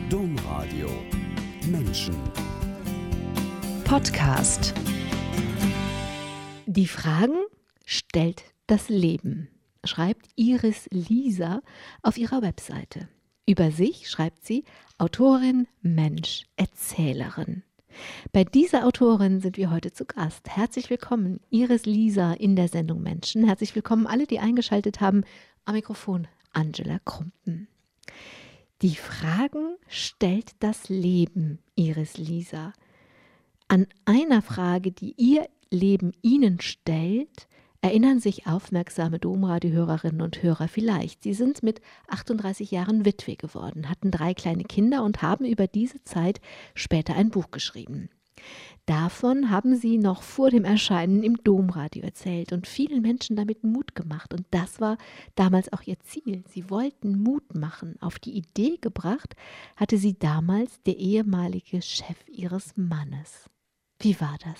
Domradio Menschen Podcast. Die Fragen stellt das Leben, schreibt Iris Lisa auf ihrer Webseite. Über sich schreibt sie Autorin, Mensch, Erzählerin. Bei dieser Autorin sind wir heute zu Gast. Herzlich willkommen, Iris Lisa in der Sendung Menschen. Herzlich willkommen alle, die eingeschaltet haben. Am Mikrofon Angela Krumpen. Die Fragen stellt das Leben, Iris Lisa. An einer Frage, die Ihr Leben Ihnen stellt, erinnern sich aufmerksame Domradio-Hörerinnen und Hörer vielleicht. Sie sind mit 38 Jahren Witwe geworden, hatten 3 kleine Kinder und haben über diese Zeit später ein Buch geschrieben. Davon haben Sie noch vor dem Erscheinen im Domradio erzählt und vielen Menschen damit Mut gemacht. Und das war damals auch Ihr Ziel. Sie wollten Mut machen. Auf die Idee gebracht hatte Sie damals der ehemalige Chef Ihres Mannes. Wie war das?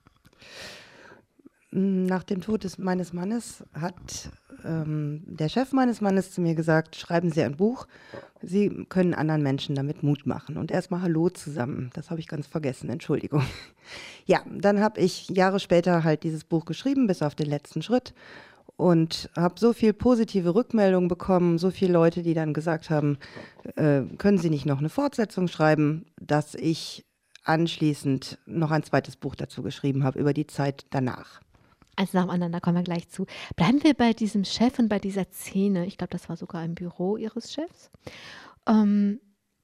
Nach dem Tod meines Mannes hat der Chef meines Mannes zu mir gesagt, schreiben Sie ein Buch, Sie können anderen Menschen damit Mut machen. Und erstmal Hallo zusammen, das habe ich ganz vergessen, Entschuldigung. Ja, dann habe ich Jahre später halt dieses Buch geschrieben, bis auf den letzten Schritt. Und habe so viel positive Rückmeldungen bekommen, so viele Leute, die dann gesagt haben, können Sie nicht noch eine Fortsetzung schreiben, dass ich anschließend noch ein zweites Buch dazu geschrieben habe, über die Zeit danach. Also nacheinander kommen wir gleich zu. Bleiben wir bei diesem Chef und bei dieser Szene. Ich glaube, das war sogar im Büro Ihres Chefs. Wenn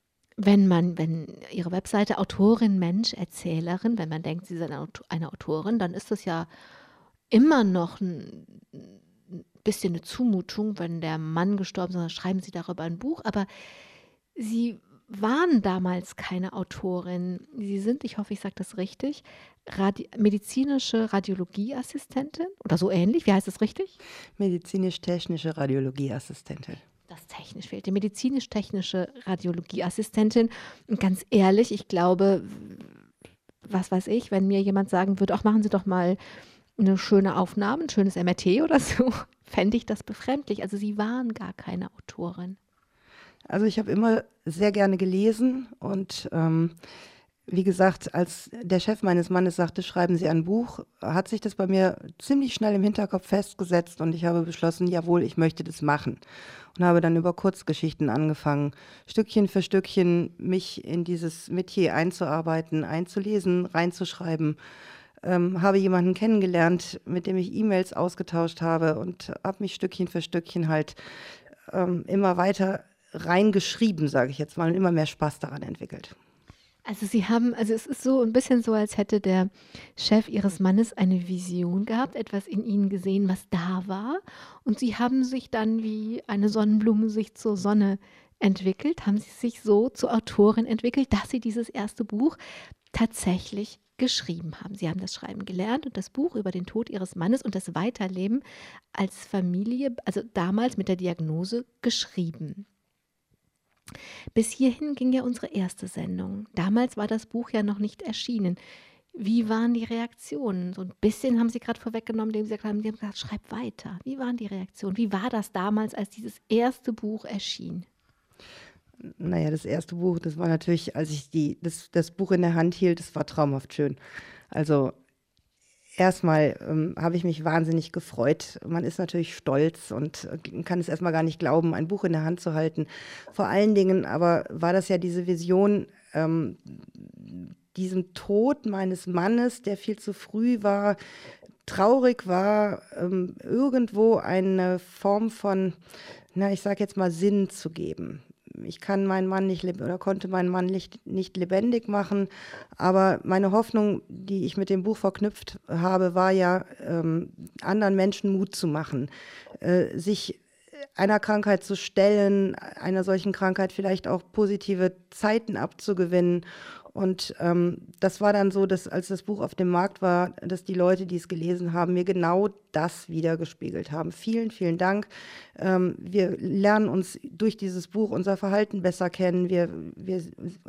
Ihre Webseite Autorin, Mensch, Erzählerin, wenn man denkt, Sie sind eine Autorin, dann ist das ja immer noch ein bisschen eine Zumutung, wenn der Mann gestorben ist, dann schreiben Sie darüber ein Buch. Aber Sie waren damals keine Autorin. Sie sind, ich hoffe, ich sage das richtig, medizinische Radiologieassistentin oder so ähnlich. Wie heißt das richtig? Medizinisch-technische Radiologieassistentin. Das technisch fehlt. Die medizinisch-technische Radiologieassistentin. Und ganz ehrlich, ich glaube, was weiß ich, wenn mir jemand sagen würde, ach, machen Sie doch mal eine schöne Aufnahme, ein schönes MRT oder so, fände ich das befremdlich. Also Sie waren gar keine Autorin. Also ich habe immer sehr gerne gelesen und wie gesagt, als der Chef meines Mannes sagte, schreiben Sie ein Buch, hat sich das bei mir ziemlich schnell im Hinterkopf festgesetzt und ich habe beschlossen, jawohl, ich möchte das machen. Und habe dann über Kurzgeschichten angefangen, Stückchen für Stückchen mich in dieses Metier einzuarbeiten, einzulesen, reinzuschreiben. Habe jemanden kennengelernt, mit dem ich E-Mails ausgetauscht habe und habe mich Stückchen für Stückchen halt immer weiter reingeschrieben, sage ich jetzt mal, und immer mehr Spaß daran entwickelt. Also es ist so ein bisschen so, als hätte der Chef Ihres Mannes eine Vision gehabt, etwas in Ihnen gesehen, was da war. Und Sie haben sich dann wie eine Sonnenblume sich zur Sonne entwickelt, haben Sie sich so zur Autorin entwickelt, dass Sie dieses erste Buch tatsächlich geschrieben haben. Sie haben das Schreiben gelernt und das Buch über den Tod Ihres Mannes und das Weiterleben als Familie, also damals mit der Diagnose, geschrieben. Bis hierhin ging ja unsere erste Sendung. Damals war das Buch ja noch nicht erschienen. Wie waren die Reaktionen? So ein bisschen haben Sie gerade vorweggenommen, indem Sie haben gesagt, schreib weiter. Wie waren die Reaktionen? Wie war das damals, als dieses erste Buch erschien? Naja, das erste Buch, das war natürlich, als ich das Buch in der Hand hielt, das war traumhaft schön. Also erstmal habe ich mich wahnsinnig gefreut. Man ist natürlich stolz und kann es erstmal gar nicht glauben, ein Buch in der Hand zu halten. Vor allen Dingen aber war das ja diese Vision, diesem Tod meines Mannes, der viel zu früh war, traurig war, irgendwo eine Form von, ich sage jetzt mal, Sinn zu geben. Ich kann meinen Mann nicht oder konnte meinen Mann nicht lebendig machen, aber meine Hoffnung, die ich mit dem Buch verknüpft habe, war ja, anderen Menschen Mut zu machen, sich einer Krankheit zu stellen, einer solchen Krankheit vielleicht auch positive Zeiten abzugewinnen. Und das war dann so, dass als das Buch auf dem Markt war, dass die Leute, die es gelesen haben, mir genau das wiedergespiegelt haben. Vielen, vielen Dank. Wir lernen uns durch dieses Buch unser Verhalten besser kennen. Wir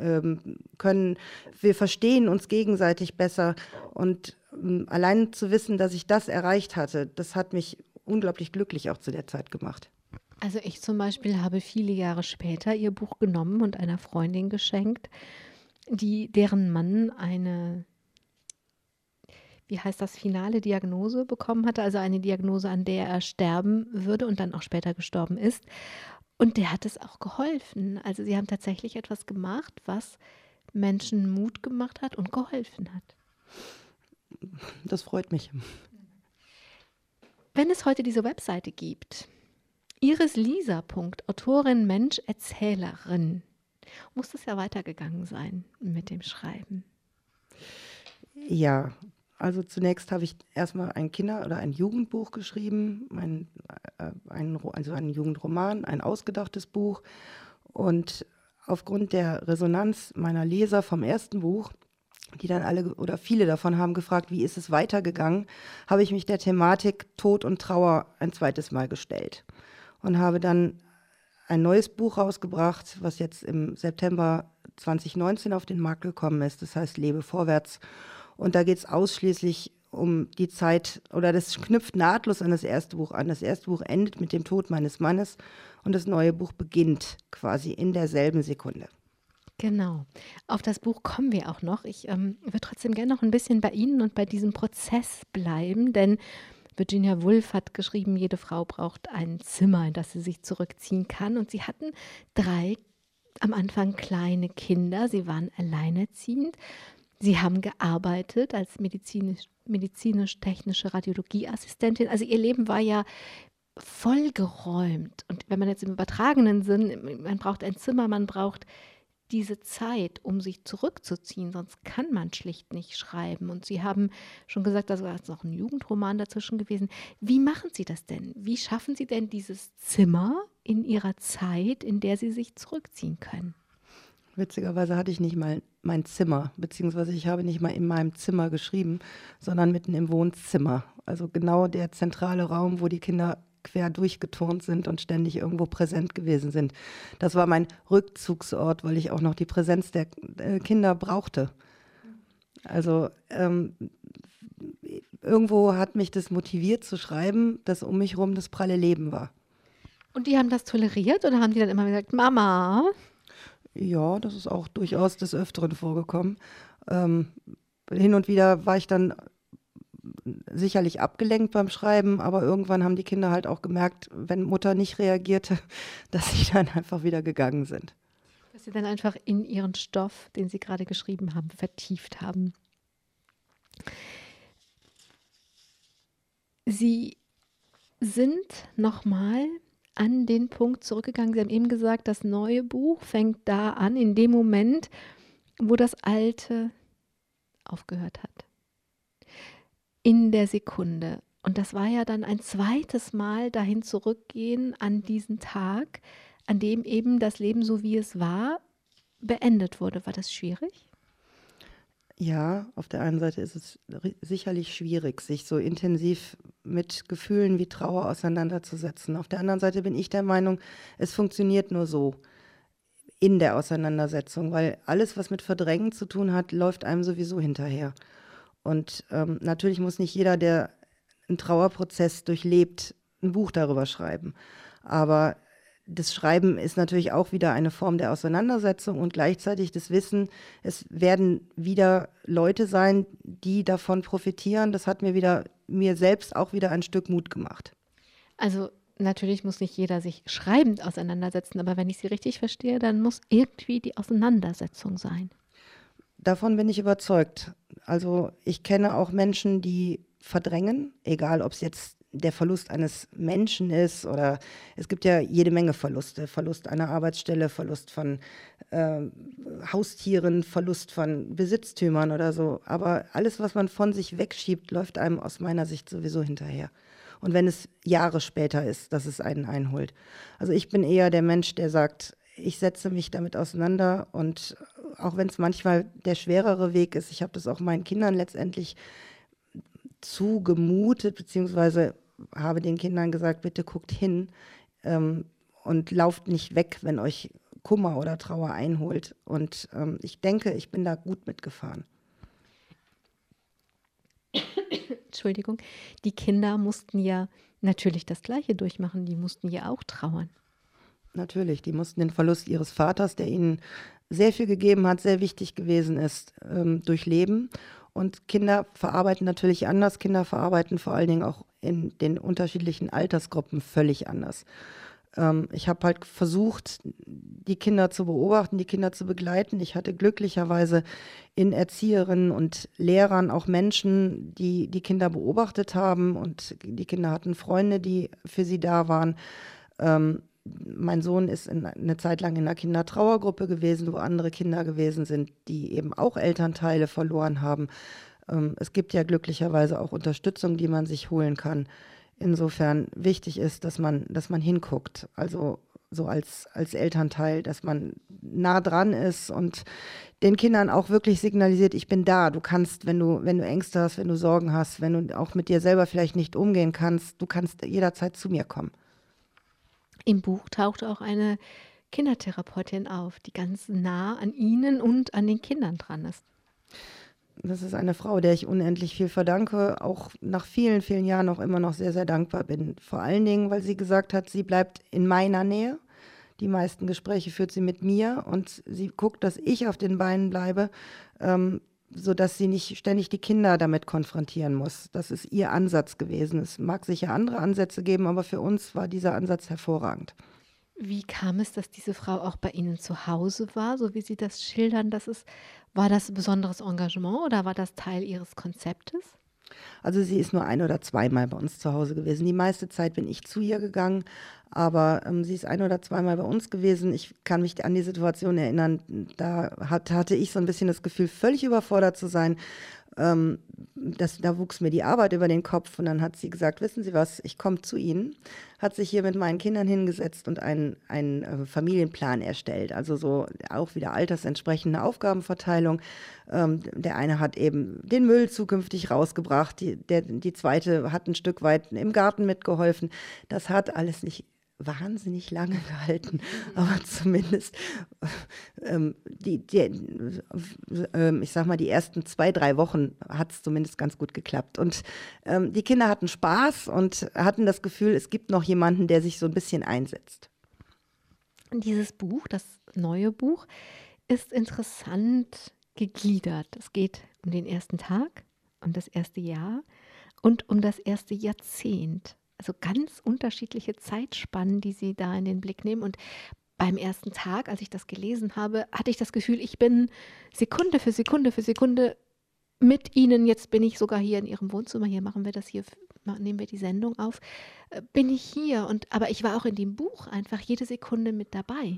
verstehen uns gegenseitig besser. Und allein zu wissen, dass ich das erreicht hatte, das hat mich unglaublich glücklich auch zu der Zeit gemacht. Also ich zum Beispiel habe viele Jahre später ihr Buch genommen und einer Freundin geschenkt, deren Mann eine, wie heißt das, finale Diagnose bekommen hatte, also eine Diagnose, an der er sterben würde und dann auch später gestorben ist. Und der hat es auch geholfen. Also sie haben tatsächlich etwas gemacht, was Menschen Mut gemacht hat und geholfen hat. Das freut mich. Wenn es heute diese Webseite gibt, Iris-Lisa. Autorin, Mensch, Erzählerin, muss das ja weitergegangen sein mit dem Schreiben. Ja, also zunächst habe ich erstmal ein oder ein Jugendbuch geschrieben, also einen Jugendroman, ein ausgedachtes Buch. Und aufgrund der Resonanz meiner Leser vom ersten Buch, die dann alle oder viele davon haben gefragt, wie ist es weitergegangen, habe ich mich der Thematik Tod und Trauer ein zweites Mal gestellt und habe dann ein neues Buch rausgebracht, was jetzt im September 2019 auf den Markt gekommen ist. Das heißt Lebe vorwärts. Und da geht es ausschließlich um die Zeit, oder das knüpft nahtlos an das erste Buch an. Das erste Buch endet mit dem Tod meines Mannes und das neue Buch beginnt quasi in derselben Sekunde. Genau. Auf das Buch kommen wir auch noch. Ich würde trotzdem gerne noch ein bisschen bei Ihnen und bei diesem Prozess bleiben, denn Virginia Woolf hat geschrieben, jede Frau braucht ein Zimmer, in das sie sich zurückziehen kann. Und sie hatten 3 am Anfang kleine Kinder. Sie waren alleinerziehend. Sie haben gearbeitet als medizinisch-technische Radiologieassistentin. Also ihr Leben war ja vollgeräumt. Und wenn man jetzt im übertragenen Sinn, man braucht ein Zimmer, man braucht diese Zeit, um sich zurückzuziehen, sonst kann man schlicht nicht schreiben. Und Sie haben schon gesagt, da ist noch ein Jugendroman dazwischen gewesen. Wie machen Sie das denn? Wie schaffen Sie denn dieses Zimmer in Ihrer Zeit, in der Sie sich zurückziehen können? Witzigerweise hatte ich nicht mal mein Zimmer, beziehungsweise ich habe nicht mal in meinem Zimmer geschrieben, sondern mitten im Wohnzimmer. Also genau der zentrale Raum, wo die Kinder quer durchgeturnt sind und ständig irgendwo präsent gewesen sind. Das war mein Rückzugsort, weil ich auch noch die Präsenz der Kinder brauchte. Also irgendwo hat mich das motiviert zu schreiben, dass um mich herum das pralle Leben war. Und die haben das toleriert oder haben die dann immer gesagt, Mama? Ja, das ist auch durchaus des Öfteren vorgekommen. Hin und wieder war ich dann sicherlich abgelenkt beim Schreiben, aber irgendwann haben die Kinder halt auch gemerkt, wenn Mutter nicht reagierte, dass sie dann einfach wieder gegangen sind. Dass sie dann einfach in ihren Stoff, den sie gerade geschrieben haben, vertieft haben. Sie sind nochmal an den Punkt zurückgegangen. Sie haben eben gesagt, das neue Buch fängt da an, in dem Moment, wo das alte aufgehört hat. In der Sekunde. Und das war ja dann ein zweites Mal dahin zurückgehen an diesen Tag, an dem eben das Leben, so wie es war, beendet wurde. War das schwierig? Ja, auf der einen Seite ist es sicherlich schwierig, sich so intensiv mit Gefühlen wie Trauer auseinanderzusetzen. Auf der anderen Seite bin ich der Meinung, es funktioniert nur so in der Auseinandersetzung, weil alles, was mit Verdrängen zu tun hat, läuft einem sowieso hinterher. Und natürlich muss nicht jeder, der einen Trauerprozess durchlebt, ein Buch darüber schreiben. Aber das Schreiben ist natürlich auch wieder eine Form der Auseinandersetzung und gleichzeitig das Wissen, es werden wieder Leute sein, die davon profitieren. Das hat mir selbst auch wieder ein Stück Mut gemacht. Also natürlich muss nicht jeder sich schreibend auseinandersetzen, aber wenn ich Sie richtig verstehe, dann muss irgendwie die Auseinandersetzung sein. Davon bin ich überzeugt. Also ich kenne auch Menschen, die verdrängen, egal ob es jetzt der Verlust eines Menschen ist oder es gibt ja jede Menge Verluste. Verlust einer Arbeitsstelle, Verlust von Haustieren, Verlust von Besitztümern oder so. Aber alles, was man von sich wegschiebt, läuft einem aus meiner Sicht sowieso hinterher. Und wenn es Jahre später ist, dass es einen einholt. Also ich bin eher der Mensch, der sagt, ich setze mich damit auseinander und auch wenn es manchmal der schwerere Weg ist, ich habe das auch meinen Kindern letztendlich zugemutet, beziehungsweise habe den Kindern gesagt, bitte guckt hin und lauft nicht weg, wenn euch Kummer oder Trauer einholt. Und ich denke, ich bin da gut mitgefahren. Entschuldigung, die Kinder mussten ja natürlich das Gleiche durchmachen. Die mussten ja auch trauern. Natürlich, die mussten den Verlust ihres Vaters, der ihnen sehr viel gegeben hat, sehr wichtig gewesen ist, durchleben. Und Kinder verarbeiten natürlich anders. Kinder verarbeiten vor allen Dingen auch in den unterschiedlichen Altersgruppen völlig anders. Ich habe halt versucht, die Kinder zu beobachten, die Kinder zu begleiten. Ich hatte glücklicherweise in Erzieherinnen und Lehrern auch Menschen, die die Kinder beobachtet haben, und die Kinder hatten Freunde, die für sie da waren. Mein Sohn ist eine Zeit lang in einer Kindertrauergruppe gewesen, wo andere Kinder gewesen sind, die eben auch Elternteile verloren haben. Es gibt ja glücklicherweise auch Unterstützung, die man sich holen kann. Insofern wichtig ist, dass man hinguckt, also so als Elternteil, dass man nah dran ist und den Kindern auch wirklich signalisiert, ich bin da. Du kannst, wenn du Ängste hast, wenn du Sorgen hast, wenn du auch mit dir selber vielleicht nicht umgehen kannst, du kannst jederzeit zu mir kommen. Im Buch taucht auch eine Kindertherapeutin auf, die ganz nah an Ihnen und an den Kindern dran ist. Das ist eine Frau, der ich unendlich viel verdanke, auch nach vielen, vielen Jahren auch immer noch sehr, sehr dankbar bin. Vor allen Dingen, weil sie gesagt hat, sie bleibt in meiner Nähe. Die meisten Gespräche führt sie mit mir und sie guckt, dass ich auf den Beinen bleibe, sodass sie nicht ständig die Kinder damit konfrontieren muss. Das ist ihr Ansatz gewesen. Es mag sicher andere Ansätze geben, aber für uns war dieser Ansatz hervorragend. Wie kam es, dass diese Frau auch bei Ihnen zu Hause war, so wie Sie das schildern? War das ein besonderes Engagement oder war das Teil Ihres Konzeptes? Also sie ist nur ein- oder zweimal bei uns zu Hause gewesen. Die meiste Zeit bin ich zu ihr gegangen, aber sie ist ein- oder zweimal bei uns gewesen. Ich kann mich an die Situation erinnern, da hatte ich so ein bisschen das Gefühl, völlig überfordert zu sein. Da wuchs mir die Arbeit über den Kopf und dann hat sie gesagt, wissen Sie was, ich komme zu Ihnen, hat sich hier mit meinen Kindern hingesetzt und einen Familienplan erstellt, also so auch wieder altersentsprechende Aufgabenverteilung. Der eine hat eben den Müll zukünftig rausgebracht, die zweite hat ein Stück weit im Garten mitgeholfen. Das hat alles nicht wahnsinnig lange gehalten, aber zumindest ich sag mal, die ersten 2, 3 Wochen hat es zumindest ganz gut geklappt. Und die Kinder hatten Spaß und hatten das Gefühl, es gibt noch jemanden, der sich so ein bisschen einsetzt. Dieses Buch, das neue Buch, ist interessant gegliedert. Es geht um den ersten Tag, um das erste Jahr und um das erste Jahrzehnt. Also ganz unterschiedliche Zeitspannen, die Sie da in den Blick nehmen. Und beim ersten Tag, als ich das gelesen habe, hatte ich das Gefühl, ich bin Sekunde für Sekunde für Sekunde mit Ihnen. Jetzt bin ich sogar hier in Ihrem Wohnzimmer. Hier nehmen wir die Sendung auf. Bin ich hier. Aber ich war auch in dem Buch einfach jede Sekunde mit dabei.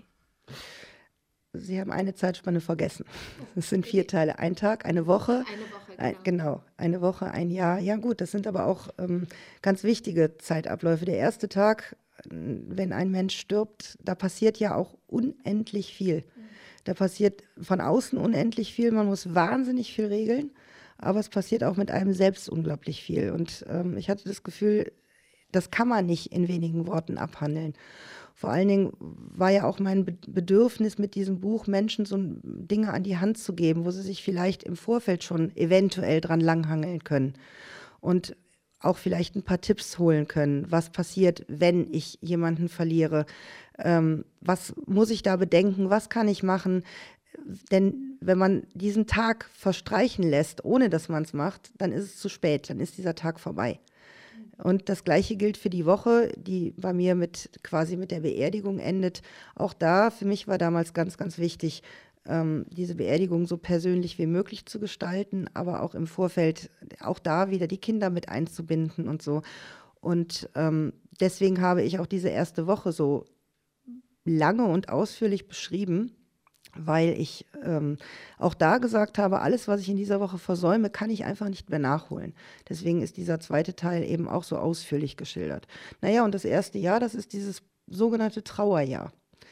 Sie haben eine Zeitspanne vergessen. Es sind 4 Teile, ein Tag, eine Woche. Eine Woche, Genau, eine Woche, ein Jahr. Ja gut, das sind aber auch ganz wichtige Zeitabläufe. Der erste Tag, wenn ein Mensch stirbt, da passiert ja auch unendlich viel. Da passiert von außen unendlich viel. Man muss wahnsinnig viel regeln, aber es passiert auch mit einem selbst unglaublich viel. Und ich hatte das Gefühl, das kann man nicht in wenigen Worten abhandeln. Vor allen Dingen war ja auch mein Bedürfnis mit diesem Buch, Menschen so Dinge an die Hand zu geben, wo sie sich vielleicht im Vorfeld schon eventuell dran langhangeln können und auch vielleicht ein paar Tipps holen können. Was passiert, wenn ich jemanden verliere? Was muss ich da bedenken? Was kann ich machen? Denn wenn man diesen Tag verstreichen lässt, ohne dass man es macht, dann ist es zu spät, dann ist dieser Tag vorbei. Und das Gleiche gilt für die Woche, die bei mir quasi mit der Beerdigung endet. Auch da, für mich war damals ganz, ganz wichtig, diese Beerdigung so persönlich wie möglich zu gestalten, aber auch im Vorfeld auch da wieder die Kinder mit einzubinden und so. Und deswegen habe ich auch diese erste Woche so lange und ausführlich beschrieben, weil ich auch da gesagt habe, alles, was ich in dieser Woche versäume, kann ich einfach nicht mehr nachholen. Deswegen ist dieser zweite Teil eben auch so ausführlich geschildert. Naja, und das erste Jahr, das ist dieses sogenannte Trauerjahr.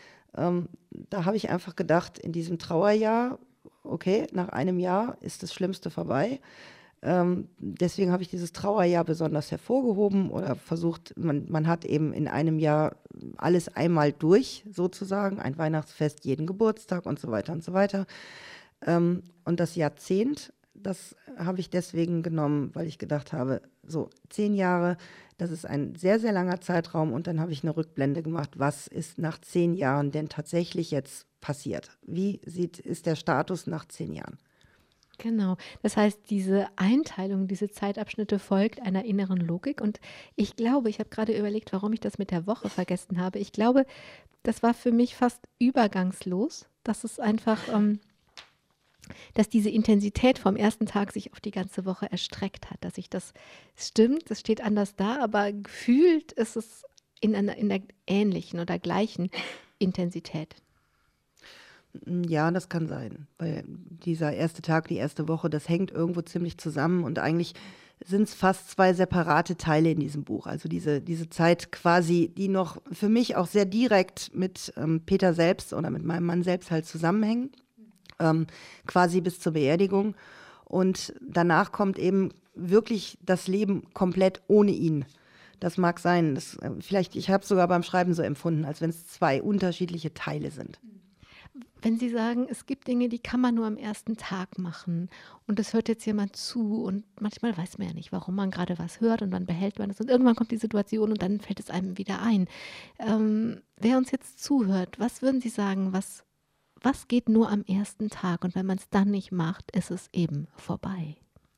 Da habe ich einfach gedacht, in diesem Trauerjahr, okay, nach einem Jahr ist das Schlimmste vorbei. Deswegen habe ich dieses Trauerjahr besonders hervorgehoben oder versucht, man hat eben in einem Jahr alles einmal durch, sozusagen, ein Weihnachtsfest, jeden Geburtstag und so weiter und so weiter. Und das Jahrzehnt das habe ich deswegen genommen, weil ich gedacht habe, so 10 Jahre, das ist ein sehr, sehr langer Zeitraum. Und dann habe ich eine Rückblende gemacht, was ist nach 10 Jahren denn tatsächlich jetzt passiert? Ist der Status nach 10 Jahren? Genau. Das heißt, diese Einteilung, diese Zeitabschnitte folgt einer inneren Logik. Und ich glaube, ich habe gerade überlegt, warum ich das mit der Woche vergessen habe. Ich glaube, das war für mich fast übergangslos, dass es einfach, dass diese Intensität vom ersten Tag sich auf die ganze Woche erstreckt hat. Dass ich das, es stimmt, es steht anders da, aber gefühlt ist es in der ähnlichen oder gleichen Intensität. Ja, das kann sein, weil dieser erste Tag, die erste Woche, das hängt irgendwo ziemlich zusammen und eigentlich sind es fast 2 separate Teile in diesem Buch. Also diese Zeit quasi, die noch für mich auch sehr direkt mit Peter selbst oder mit meinem Mann selbst halt zusammenhängen, quasi bis zur Beerdigung. Und danach kommt eben wirklich das Leben komplett ohne ihn. Das mag sein, vielleicht, ich habe es sogar beim Schreiben so empfunden, als wenn es 2 unterschiedliche Teile sind. Wenn Sie sagen, es gibt Dinge, die kann man nur am ersten Tag machen und es hört jetzt jemand zu und manchmal weiß man ja nicht, warum man gerade was hört und dann behält man es und irgendwann kommt die Situation und dann fällt es einem wieder ein. Wer uns jetzt zuhört, was würden Sie sagen, was geht nur am ersten Tag und wenn man es dann nicht macht, ist es eben vorbei?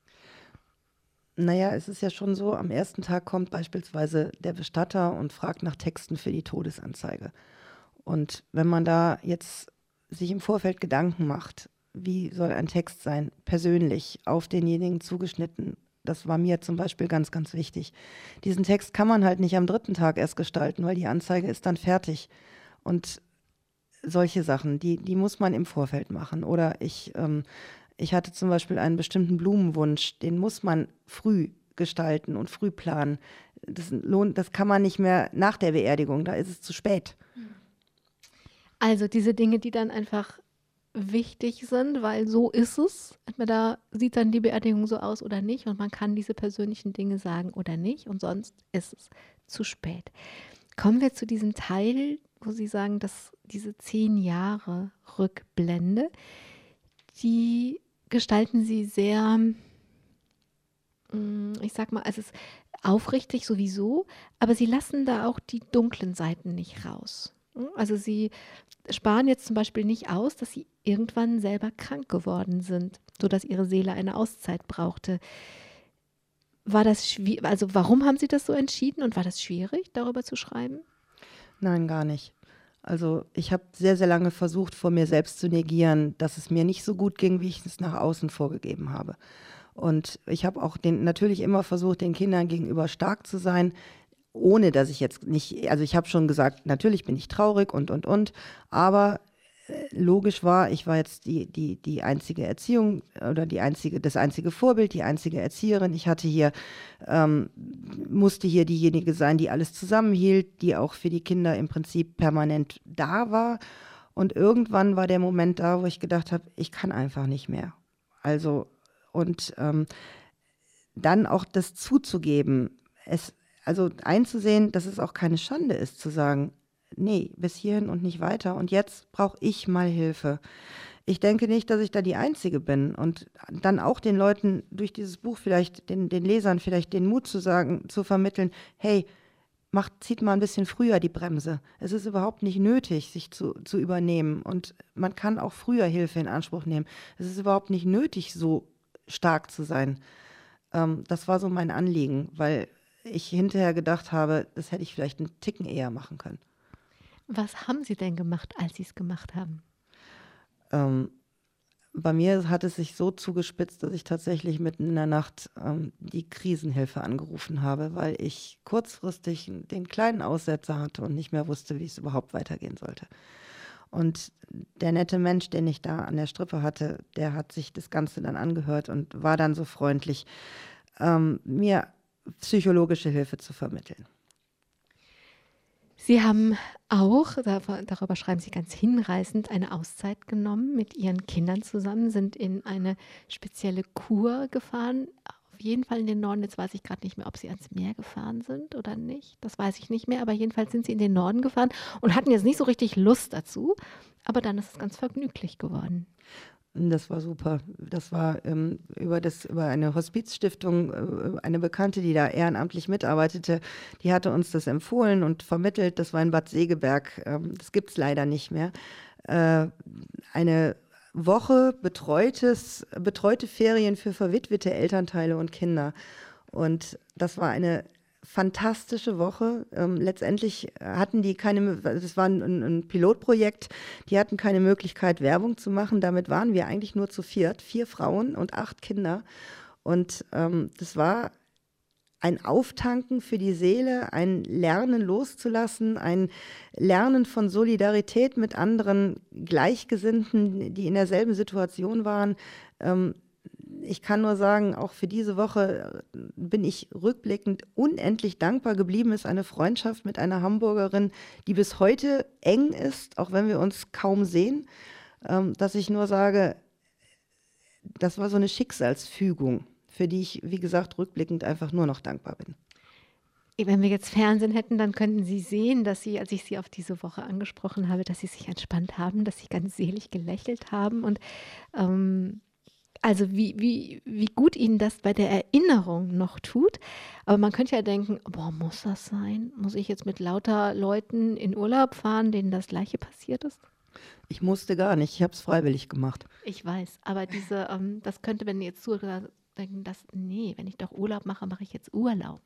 Naja, es ist ja schon so, am ersten Tag kommt beispielsweise der Bestatter und fragt nach Texten für die Todesanzeige. Und wenn man da jetzt sich im Vorfeld Gedanken macht, wie soll ein Text sein, persönlich, auf denjenigen zugeschnitten, das war mir zum Beispiel ganz, ganz wichtig. Diesen Text kann man halt nicht am 3. Tag erst gestalten, weil die Anzeige ist dann fertig. Und solche Sachen, die muss man im Vorfeld machen. Oder ich hatte zum Beispiel einen bestimmten Blumenwunsch, den muss man früh gestalten und früh planen. Das kann man nicht mehr nach der Beerdigung, da ist es zu spät. Also diese Dinge, die dann einfach wichtig sind, weil so ist es. Entweder sieht dann die Beerdigung so aus oder nicht und man kann diese persönlichen Dinge sagen oder nicht und sonst ist es zu spät. Kommen wir zu diesem Teil, wo Sie sagen, dass diese 10 Jahre Rückblende, die gestalten Sie sehr, ich sag mal, es ist aufrichtig sowieso, aber Sie lassen da auch die dunklen Seiten nicht raus. Also Sie sparen jetzt zum Beispiel nicht aus, dass Sie irgendwann selber krank geworden sind, sodass Ihre Seele eine Auszeit brauchte. War das schwierig? Also warum haben Sie das so entschieden und war das schwierig, darüber zu schreiben? Nein, gar nicht. Also ich habe sehr, sehr lange versucht, vor mir selbst zu negieren, dass es mir nicht so gut ging, wie ich es nach außen vorgegeben habe. Und ich habe auch natürlich immer versucht, den Kindern gegenüber stark zu sein, ohne dass ich jetzt nicht, also ich habe schon gesagt, natürlich bin ich traurig und, aber logisch war, ich war jetzt die einzige Erziehung oder das einzige Vorbild, die einzige Erzieherin. Ich hatte hier, musste hier diejenige sein, die alles zusammenhielt, die auch für die Kinder im Prinzip permanent da war. Und irgendwann war der Moment da, wo ich gedacht habe, ich kann einfach nicht mehr. Also, und dann auch das zuzugeben, also einzusehen, dass es auch keine Schande ist, zu sagen, nee, bis hierhin und nicht weiter. Und jetzt brauche ich mal Hilfe. Ich denke nicht, dass ich da die Einzige bin. Und dann auch den Leuten durch dieses Buch vielleicht, den Lesern vielleicht den Mut zu sagen, zu vermitteln, hey, zieht mal ein bisschen früher die Bremse. Es ist überhaupt nicht nötig, sich zu übernehmen. Und man kann auch früher Hilfe in Anspruch nehmen. Es ist überhaupt nicht nötig, so stark zu sein. Das war so mein Anliegen, weil ich hinterher gedacht habe, das hätte ich vielleicht einen Ticken eher machen können. Was haben Sie denn gemacht, als Sie es gemacht haben? Bei mir hat es sich so zugespitzt, dass ich tatsächlich mitten in der Nacht die Krisenhilfe angerufen habe, weil ich kurzfristig den kleinen Aussetzer hatte und nicht mehr wusste, wie es überhaupt weitergehen sollte. Und der nette Mensch, den ich da an der Strippe hatte, der hat sich das Ganze dann angehört und war dann so freundlich, mir psychologische Hilfe zu vermitteln. Sie haben auch, darüber schreiben Sie ganz hinreißend, eine Auszeit genommen mit Ihren Kindern zusammen, sind in eine spezielle Kur gefahren, auf jeden Fall in den Norden. Jetzt weiß ich gerade nicht mehr, ob Sie ans Meer gefahren sind oder nicht. Das weiß ich nicht mehr, aber jedenfalls sind Sie in den Norden gefahren und hatten jetzt nicht so richtig Lust dazu, aber dann ist es ganz vergnüglich geworden. Das war super. Das war über eine Hospizstiftung, eine Bekannte, die da ehrenamtlich mitarbeitete, die hatte uns das empfohlen und vermittelt. Das war in Bad Segeberg. Das gibt es leider nicht mehr. Eine Woche betreute Ferien für verwitwete Elternteile und Kinder. Und das war eine fantastische Woche. Letztendlich hatten die das war ein Pilotprojekt, die hatten keine Möglichkeit, Werbung zu machen. Damit waren wir eigentlich nur zu viert, 4 Frauen und 8 Kinder. Und das war ein Auftanken für die Seele, ein Lernen loszulassen, ein Lernen von Solidarität mit anderen Gleichgesinnten, die in derselben Situation waren. Ich kann nur sagen, auch für diese Woche bin ich rückblickend unendlich dankbar geblieben. Es ist eine Freundschaft mit einer Hamburgerin, die bis heute eng ist, auch wenn wir uns kaum sehen, dass ich nur sage, das war so eine Schicksalsfügung, für die ich, wie gesagt, rückblickend einfach nur noch dankbar bin. Wenn wir jetzt Fernsehen hätten, dann könnten Sie sehen, dass Sie, als ich Sie auf diese Woche angesprochen habe, dass Sie sich entspannt haben, dass Sie ganz selig gelächelt haben und also wie gut Ihnen das bei der Erinnerung noch tut. Aber man könnte ja denken, boah, muss das sein? Muss ich jetzt mit lauter Leuten in Urlaub fahren, denen das Gleiche passiert ist? Ich musste gar nicht, ich habe es freiwillig gemacht. Ich weiß, aber das könnte, wenn ihr jetzt zuhört, denken, nee, wenn ich doch Urlaub mache, mache ich jetzt Urlaub.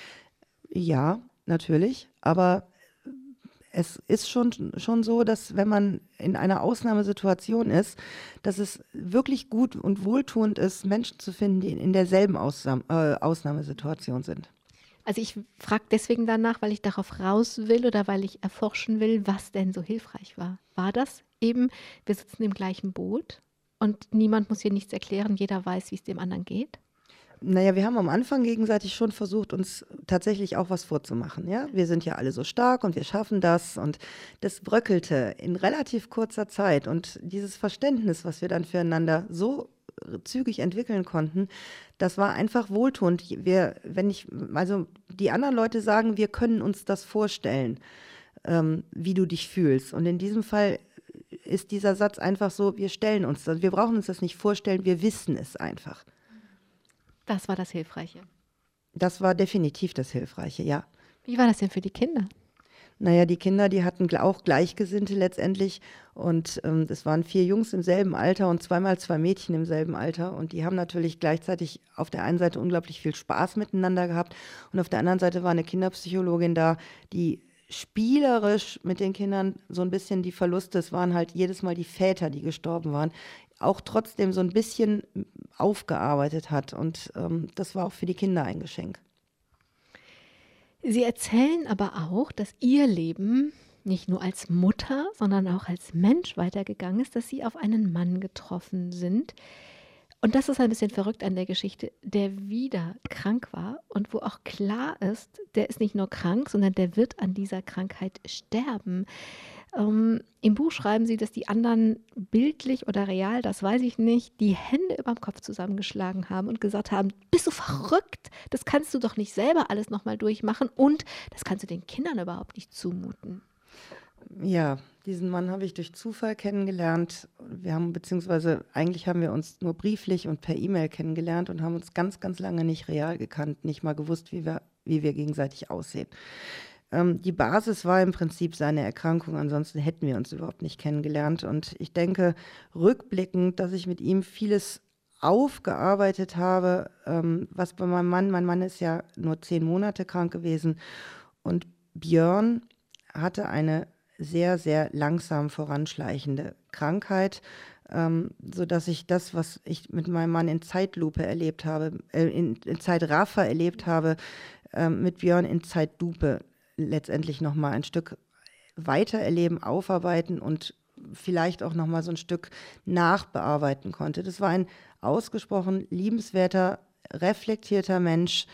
Ja, natürlich, aber es ist schon so, dass wenn man in einer Ausnahmesituation ist, dass es wirklich gut und wohltuend ist, Menschen zu finden, die in derselben Ausnahmesituation sind. Also ich frage deswegen danach, weil ich darauf raus will oder weil ich erforschen will, was denn so hilfreich war. War das eben, wir sitzen im gleichen Boot und niemand muss hier nichts erklären, jeder weiß, wie es dem anderen geht? Naja, wir haben am Anfang gegenseitig schon versucht, uns tatsächlich auch was vorzumachen. Ja? Wir sind ja alle so stark und wir schaffen das. Und das bröckelte in relativ kurzer Zeit. Und dieses Verständnis, was wir dann füreinander so zügig entwickeln konnten, das war einfach wohltuend. Also die anderen Leute sagen, wir können uns das vorstellen, wie du dich fühlst. Und in diesem Fall ist dieser Satz einfach so, wir stellen uns das, wir brauchen uns das nicht vorstellen, wir wissen es einfach. Das war das Hilfreiche. Das war definitiv das Hilfreiche, ja. Wie war das denn für die Kinder? Naja, die Kinder, die hatten auch Gleichgesinnte letztendlich und es waren 4 Jungs im selben Alter und 2 Mädchen im selben Alter und die haben natürlich gleichzeitig auf der einen Seite unglaublich viel Spaß miteinander gehabt und auf der anderen Seite war eine Kinderpsychologin da, die spielerisch mit den Kindern so ein bisschen die Verluste, es waren halt jedes Mal die Väter, die gestorben waren, auch trotzdem so ein bisschen aufgearbeitet hat. Und das war auch für die Kinder ein Geschenk. Sie erzählen aber auch, dass Ihr Leben nicht nur als Mutter, sondern auch als Mensch weitergegangen ist, dass Sie auf einen Mann getroffen sind. Und das ist ein bisschen verrückt an der Geschichte, der wieder krank war und wo auch klar ist, der ist nicht nur krank, sondern der wird an dieser Krankheit sterben. Im Buch schreiben Sie, dass die anderen bildlich oder real, das weiß ich nicht, die Hände über dem Kopf zusammengeschlagen haben und gesagt haben, bist du verrückt? Das kannst du doch nicht selber alles nochmal durchmachen und das kannst du den Kindern überhaupt nicht zumuten. Ja, diesen Mann habe ich durch Zufall kennengelernt. Eigentlich haben wir uns nur brieflich und per E-Mail kennengelernt und haben uns ganz, ganz lange nicht real gekannt, nicht mal gewusst, wie wir gegenseitig aussehen. Die Basis war im Prinzip seine Erkrankung, ansonsten hätten wir uns überhaupt nicht kennengelernt. Und ich denke rückblickend, dass ich mit ihm vieles aufgearbeitet habe, was bei mein Mann ist ja nur 10 Monate krank gewesen und Björn hatte eine sehr, sehr langsam voranschleichende Krankheit, sodass ich das, was ich mit meinem Mann in Zeitlupe erlebt habe, in Zeitraffer erlebt habe, mit Björn in Zeitlupe letztendlich nochmal ein Stück weiter erleben, aufarbeiten und vielleicht auch nochmal so ein Stück nachbearbeiten konnte. Das war ein ausgesprochen liebenswerter, reflektierter Mensch,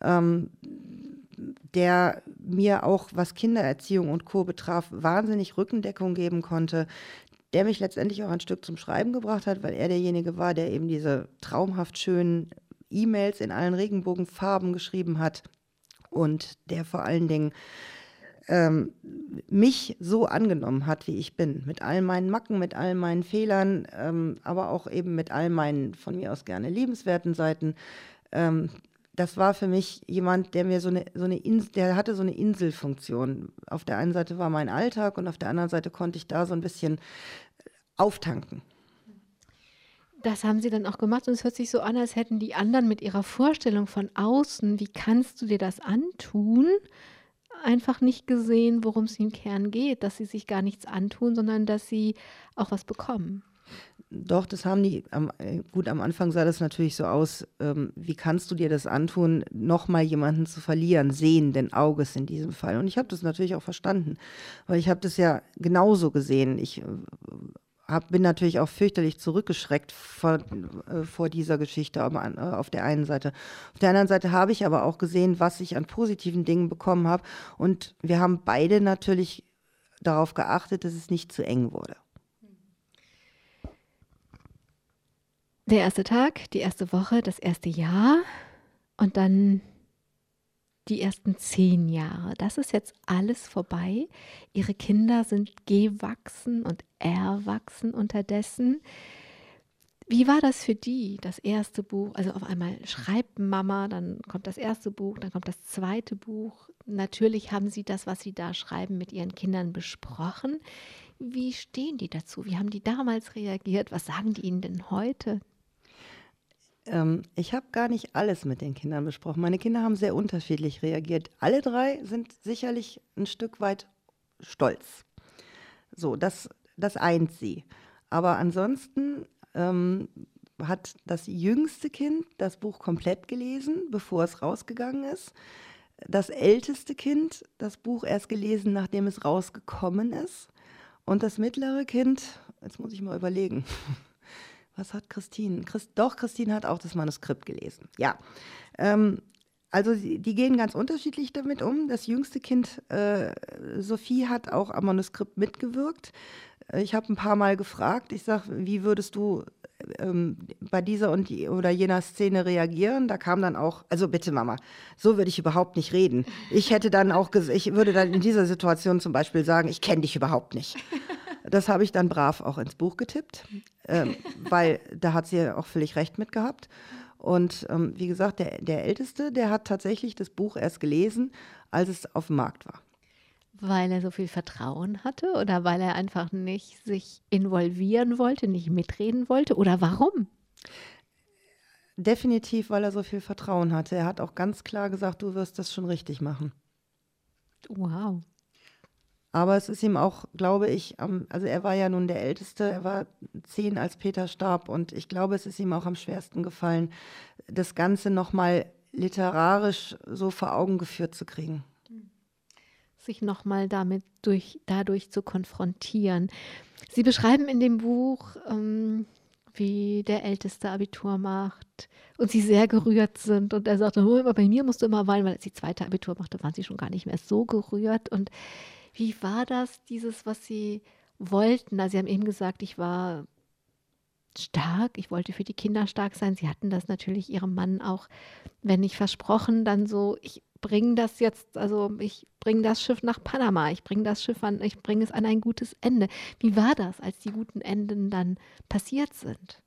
der mir auch, was Kindererziehung und Co. betraf, wahnsinnig Rückendeckung geben konnte, der mich letztendlich auch ein Stück zum Schreiben gebracht hat, weil er derjenige war, der eben diese traumhaft schönen E-Mails in allen Regenbogenfarben geschrieben hat und der vor allen Dingen mich so angenommen hat, wie ich bin, mit all meinen Macken, mit all meinen Fehlern, aber auch eben mit all meinen von mir aus gerne liebenswerten Seiten. Das war für mich jemand, der mir der hatte so eine Inselfunktion. Auf der einen Seite war mein Alltag und auf der anderen Seite konnte ich da so ein bisschen auftanken. Das haben Sie dann auch gemacht und es hört sich so an, als hätten die anderen mit ihrer Vorstellung von außen, wie kannst du dir das antun, einfach nicht gesehen, worum es im Kern geht, dass sie sich gar nichts antun, sondern dass sie auch was bekommen. Doch, das haben die, gut, am Anfang sah das natürlich so aus, wie kannst du dir das antun, nochmal jemanden zu verlieren, sehenden Auges in diesem Fall. Und ich habe das natürlich auch verstanden, weil ich habe das ja genauso gesehen. Ich bin natürlich auch fürchterlich zurückgeschreckt vor dieser Geschichte auf der einen Seite. Auf der anderen Seite habe ich aber auch gesehen, was ich an positiven Dingen bekommen habe. Und wir haben beide natürlich darauf geachtet, dass es nicht zu eng wurde. Der erste Tag, die erste Woche, das erste Jahr und dann die ersten 10 Jahre. Das ist jetzt alles vorbei. Ihre Kinder sind gewachsen und erwachsen unterdessen. Wie war das für die, das erste Buch? Also auf einmal schreibt Mama, dann kommt das erste Buch, dann kommt das zweite Buch. Natürlich haben Sie das, was Sie da schreiben, mit Ihren Kindern besprochen. Wie stehen die dazu? Wie haben die damals reagiert? Was sagen die Ihnen denn heute? Ich habe gar nicht alles mit den Kindern besprochen. Meine Kinder haben sehr unterschiedlich reagiert. Alle drei sind sicherlich ein Stück weit stolz. So, das eint sie. Aber ansonsten hat das jüngste Kind das Buch komplett gelesen, bevor es rausgegangen ist. Das älteste Kind das Buch erst gelesen, nachdem es rausgekommen ist. Und das mittlere Kind, jetzt muss ich mal überlegen, was hat Christine? Christine hat auch das Manuskript gelesen. Ja, also die gehen ganz unterschiedlich damit um. Das jüngste Kind, Sophie, hat auch am Manuskript mitgewirkt. Ich habe ein paar Mal gefragt, ich sage, wie würdest du bei dieser oder jener Szene reagieren? Da kam dann auch, also bitte Mama, so würde ich überhaupt nicht reden. Ich würde dann in dieser Situation zum Beispiel sagen, ich kenne dich überhaupt nicht. Das habe ich dann brav auch ins Buch getippt, weil da hat sie ja auch völlig recht mit gehabt. Und wie gesagt, der Älteste, der hat tatsächlich das Buch erst gelesen, als es auf dem Markt war. Weil er so viel Vertrauen hatte oder weil er einfach nicht sich involvieren wollte, nicht mitreden wollte oder warum? Definitiv, weil er so viel Vertrauen hatte. Er hat auch ganz klar gesagt, du wirst das schon richtig machen. Wow. Aber es ist ihm auch, glaube ich, also er war ja nun der Älteste, er war 10, als Peter starb und ich glaube, es ist ihm auch am schwersten gefallen, das Ganze nochmal literarisch so vor Augen geführt zu kriegen. Sich nochmal dadurch zu konfrontieren. Sie beschreiben in dem Buch, wie der Älteste Abitur macht und Sie sehr gerührt sind. Und er sagte, oh, bei mir musst du immer weinen, weil als die zweite Abitur machte, waren Sie schon gar nicht mehr so gerührt. Und wie war das, dieses, was Sie wollten? Also Sie haben eben gesagt, ich war stark, ich wollte für die Kinder stark sein. Sie hatten das natürlich Ihrem Mann auch, wenn nicht versprochen, dann so, ich bringe das Schiff nach Panama, ich bringe es an ein gutes Ende. Wie war das, als die guten Enden dann passiert sind?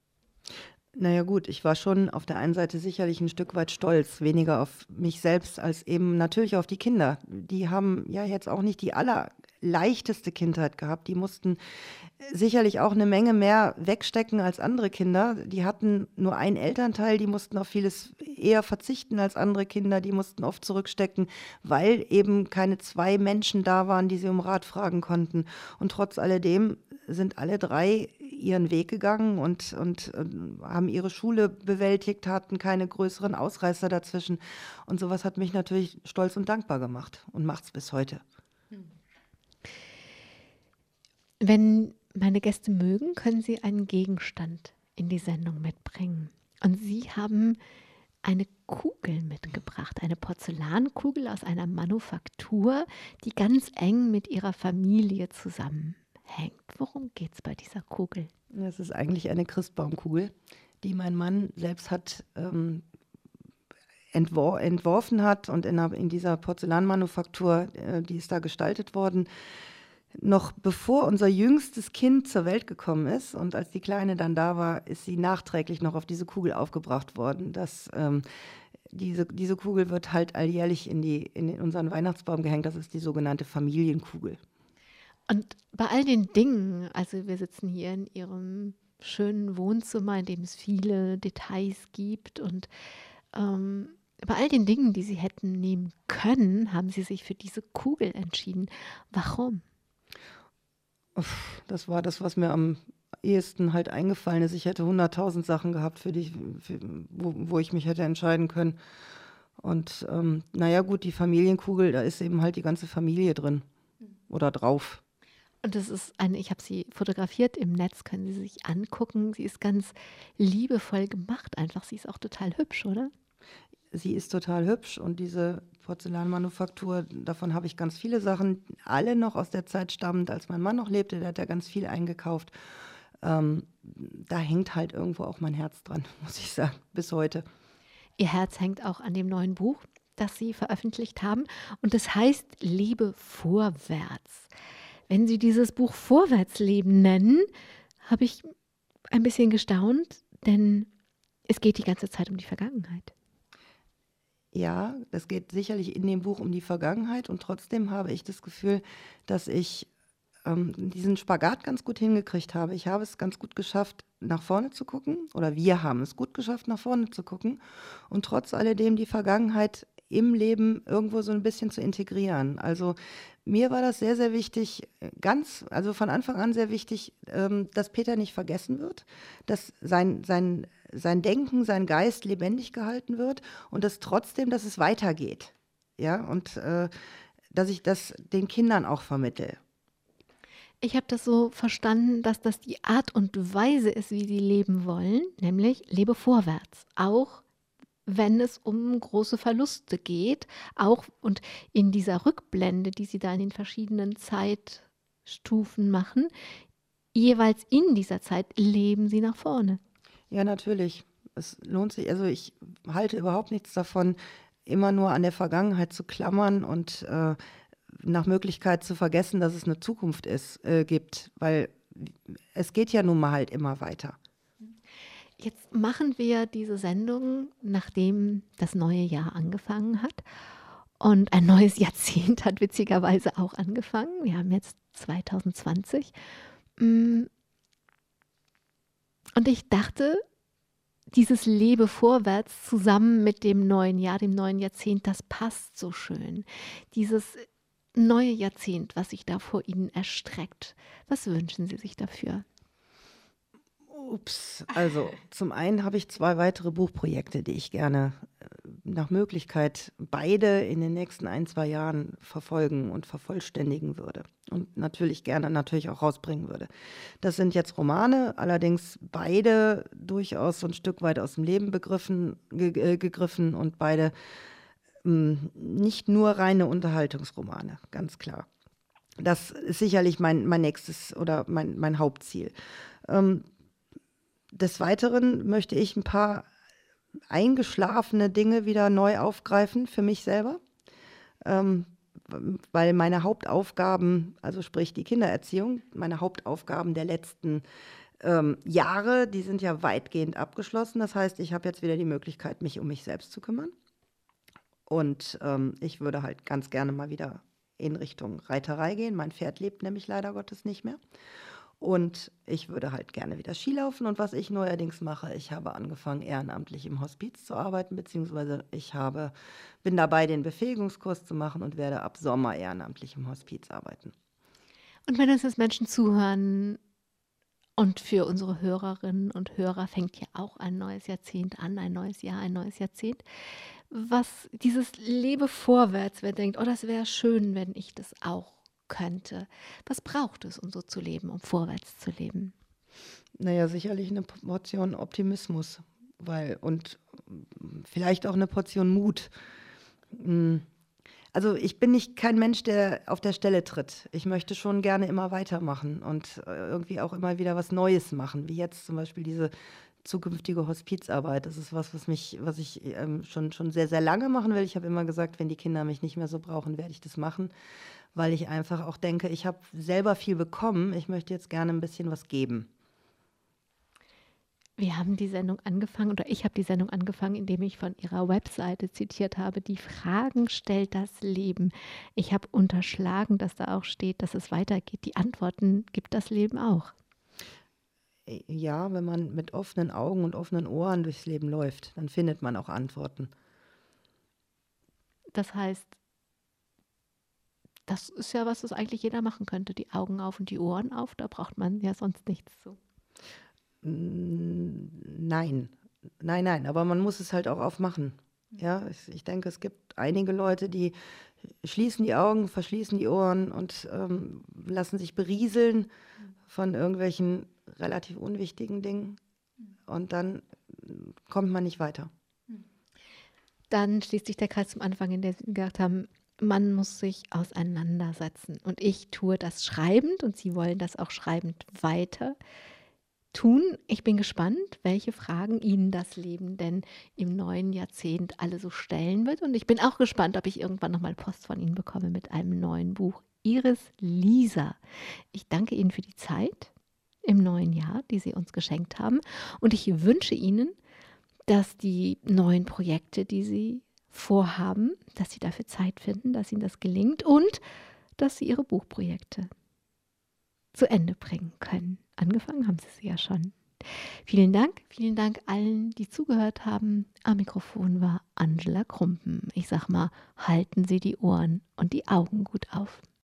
Naja gut, ich war schon auf der einen Seite sicherlich ein Stück weit stolz, weniger auf mich selbst als eben natürlich auf die Kinder. Die haben ja jetzt auch nicht die allerleichteste Kindheit gehabt. Die mussten sicherlich auch eine Menge mehr wegstecken als andere Kinder. Die hatten nur einen Elternteil, die mussten auf vieles eher verzichten als andere Kinder. Die mussten oft zurückstecken, weil eben keine 2 Menschen da waren, die sie um Rat fragen konnten. Und trotz alledem sind alle 3 ihren Weg gegangen und haben ihre Schule bewältigt, hatten keine größeren Ausreißer dazwischen. Und sowas hat mich natürlich stolz und dankbar gemacht und macht es bis heute. Wenn meine Gäste mögen, können sie einen Gegenstand in die Sendung mitbringen. Und Sie haben eine Kugel mitgebracht, eine Porzellankugel aus einer Manufaktur, die ganz eng mit Ihrer Familie zusammenhängt. Worum geht es bei dieser Kugel? Das ist eigentlich eine Christbaumkugel, die mein Mann selbst hat entworfen hat und in dieser Porzellanmanufaktur, die ist da gestaltet worden, noch bevor unser jüngstes Kind zur Welt gekommen ist und als die Kleine dann da war, ist sie nachträglich noch auf diese Kugel aufgebracht worden. Diese Kugel wird halt alljährlich in unseren Weihnachtsbaum gehängt. Das ist die sogenannte Familienkugel. Und bei all den Dingen, also wir sitzen hier in Ihrem schönen Wohnzimmer, in dem es viele Details gibt und bei all den Dingen, die Sie hätten nehmen können, haben Sie sich für diese Kugel entschieden. Warum? Das war das, was mir am ehesten halt eingefallen ist. Ich hätte 100.000 Sachen gehabt, wo ich mich hätte entscheiden können. Und naja gut, die Familienkugel, da ist eben halt die ganze Familie drin oder drauf. Und das ist ich habe sie fotografiert im Netz, können Sie sich angucken. Sie ist ganz liebevoll gemacht einfach. Sie ist auch total hübsch, oder? Sie ist total hübsch und diese Porzellanmanufaktur, davon habe ich ganz viele Sachen, alle noch aus der Zeit stammend, als mein Mann noch lebte, der hat ja ganz viel eingekauft. Da hängt halt irgendwo auch mein Herz dran, muss ich sagen, bis heute. Ihr Herz hängt auch an dem neuen Buch, das Sie veröffentlicht haben. Und das heißt Lebe vorwärts. Wenn Sie dieses Buch Vorwärtsleben nennen, habe ich ein bisschen gestaunt, denn es geht die ganze Zeit um die Vergangenheit. Ja, es geht sicherlich in dem Buch um die Vergangenheit und trotzdem habe ich das Gefühl, dass ich diesen Spagat ganz gut hingekriegt habe. Ich habe es ganz gut geschafft, nach vorne zu gucken oder wir haben es gut geschafft, nach vorne zu gucken und trotz alledem die Vergangenheit im Leben irgendwo so ein bisschen zu integrieren. Also mir war das sehr, sehr wichtig, also von Anfang an sehr wichtig, dass Peter nicht vergessen wird, dass sein Denken, sein Geist lebendig gehalten wird und dass es weitergeht. Ja, und dass ich das den Kindern auch vermittle. Ich habe das so verstanden, dass das die Art und Weise ist, wie sie leben wollen, nämlich lebe vorwärts, auch wenn es um große Verluste geht, auch und in dieser Rückblende, die sie da in den verschiedenen Zeitstufen machen, jeweils in dieser Zeit leben sie nach vorne. Ja, natürlich. Es lohnt sich, also ich halte überhaupt nichts davon, immer nur an der Vergangenheit zu klammern und nach Möglichkeit zu vergessen, dass es eine Zukunft gibt, weil es geht ja nun mal halt immer weiter. Jetzt machen wir diese Sendung, nachdem das neue Jahr angefangen hat. Und ein neues Jahrzehnt hat witzigerweise auch angefangen. Wir haben jetzt 2020. Und ich dachte, dieses Lebe vorwärts zusammen mit dem neuen Jahr, dem neuen Jahrzehnt, das passt so schön. Dieses neue Jahrzehnt, was sich da vor Ihnen erstreckt. Was wünschen Sie sich dafür? Also zum einen habe ich 2 weitere Buchprojekte, die ich gerne nach Möglichkeit beide in den nächsten 1, 2 Jahren verfolgen und vervollständigen würde und natürlich auch rausbringen würde. Das sind jetzt Romane, allerdings beide durchaus so ein Stück weit aus dem Leben gegriffen und beide nicht nur reine Unterhaltungsromane, ganz klar. Das ist sicherlich mein nächstes oder mein Hauptziel. Des Weiteren möchte ich ein paar eingeschlafene Dinge wieder neu aufgreifen für mich selber, weil meine Hauptaufgaben, also sprich die Kindererziehung, meine Hauptaufgaben der letzten Jahre, die sind ja weitgehend abgeschlossen. Das heißt, ich habe jetzt wieder die Möglichkeit, mich um mich selbst zu kümmern. Und ich würde halt ganz gerne mal wieder in Richtung Reiterei gehen. Mein Pferd lebt nämlich leider Gottes nicht mehr. Und ich würde halt gerne wieder Skilaufen. Und was ich neuerdings mache, ich habe angefangen, ehrenamtlich im Hospiz zu arbeiten, beziehungsweise bin dabei, den Befähigungskurs zu machen und werde ab Sommer ehrenamtlich im Hospiz arbeiten. Und wenn uns jetzt Menschen zuhören, und für unsere Hörerinnen und Hörer fängt ja auch ein neues Jahrzehnt an, ein neues Jahr, ein neues Jahrzehnt. Was dieses Lebe vorwärts, wer denkt, oh, das wäre schön, wenn ich das auch könnte. Was braucht es, um so zu leben, um vorwärts zu leben? Naja, sicherlich eine Portion Optimismus, und vielleicht auch eine Portion Mut. Also ich bin kein Mensch, der auf der Stelle tritt. Ich möchte schon gerne immer weitermachen und irgendwie auch immer wieder was Neues machen, wie jetzt zum Beispiel diese zukünftige Hospizarbeit. Das ist was ich schon sehr, sehr lange machen will. Ich habe immer gesagt, wenn die Kinder mich nicht mehr so brauchen, werde ich das machen, weil ich einfach auch denke, ich habe selber viel bekommen. Ich möchte jetzt gerne ein bisschen was geben. Wir haben die Sendung angefangen, oder ich habe die Sendung angefangen, indem ich von Ihrer Webseite zitiert habe, die Fragen stellt das Leben. Ich habe unterschlagen, dass da auch steht, dass es weitergeht. Die Antworten gibt das Leben auch. Ja, wenn man mit offenen Augen und offenen Ohren durchs Leben läuft, dann findet man auch Antworten. Das heißt, das ist ja was, das eigentlich jeder machen könnte. Die Augen auf und die Ohren auf, da braucht man ja sonst nichts zu. Nein, aber man muss es halt auch aufmachen. Ja, ich denke, es gibt einige Leute, die schließen die Augen, verschließen die Ohren und lassen sich berieseln von irgendwelchen relativ unwichtigen Dingen und dann kommt man nicht weiter. Dann schließt sich der Kreis zum Anfang, in dem Sie gesagt haben, man muss sich auseinandersetzen. Und ich tue das schreibend und Sie wollen das auch schreibend weiter tun. Ich bin gespannt, welche Fragen Ihnen das Leben denn im neuen Jahrzehnt alle so stellen wird. Und ich bin auch gespannt, ob ich irgendwann nochmal Post von Ihnen bekomme mit einem neuen Buch. Iris Lisa. Ich danke Ihnen für die Zeit im neuen Jahr, die Sie uns geschenkt haben. Und ich wünsche Ihnen, dass die neuen Projekte, die Sie vorhaben, dass Sie dafür Zeit finden, dass Ihnen das gelingt und dass Sie Ihre Buchprojekte zu Ende bringen können. Angefangen haben Sie ja schon. Vielen Dank allen, die zugehört haben. Am Mikrofon war Angela Krumpen. Ich sag mal, halten Sie die Ohren und die Augen gut auf.